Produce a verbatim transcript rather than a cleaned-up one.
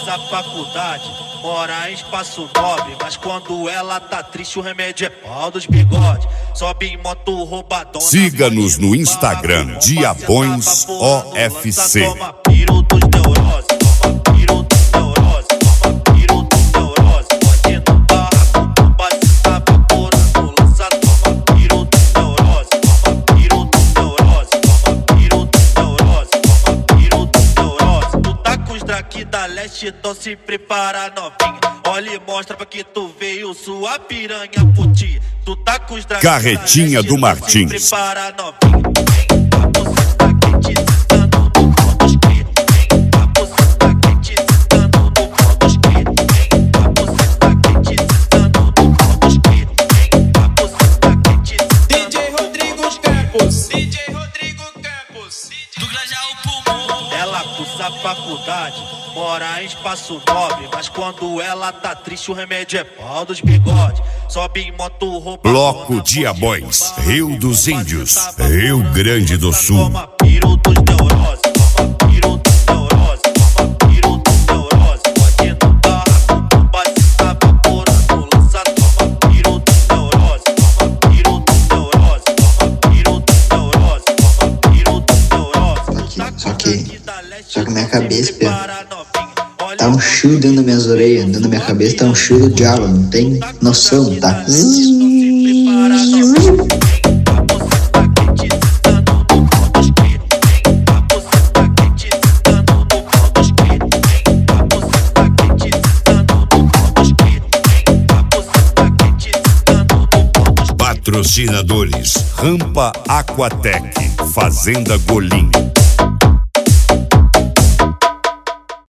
cursa faculdade, mora em espaço nobre, mas quando ela tá triste o remédio é pau dos bigodes. Sobe em moto roubadona. Siga-nos no Instagram, Diabões O F C. Toma piro dos neurose, toma piro dos neurose, toma piro dos neurose. Pode no barraco, tu bate, tá vaporando, lança, toma piro dos neurose, toma piro dos neurose, toma piro dos neurose, toma piro dos neurose. Tu tá com os draki da leste, então se prepara novinha. Olha e mostra pra que tu veio sua piranha putinha. Tu tá com os draki Carretinha do Martins. Se prepara novinha. Ela cursa faculdade, mora em espaço nobre, mas quando ela tá triste o remédio é pau dos bigodes. Sobe em moto roupa. Bloco Diabões, Rio dos Índios, Rio Grande do Sul. Toma piro dos neurose, toma piro dos neurose, toma piro dos neurose. Pode no barraco, tu bate, tá vaporando, lança, toma piro dos neurose, toma piro dos neurose, toma piro dos neurose, toma piro dos neurose. Só que, só que minha cabeça, Pia, tá um churo dentro das minhas orelhas, dentro da minha cabeça tá um churo do diabo, não tem noção, tá? Patrocinadores: Rampa Aquatec, Fazenda Golim.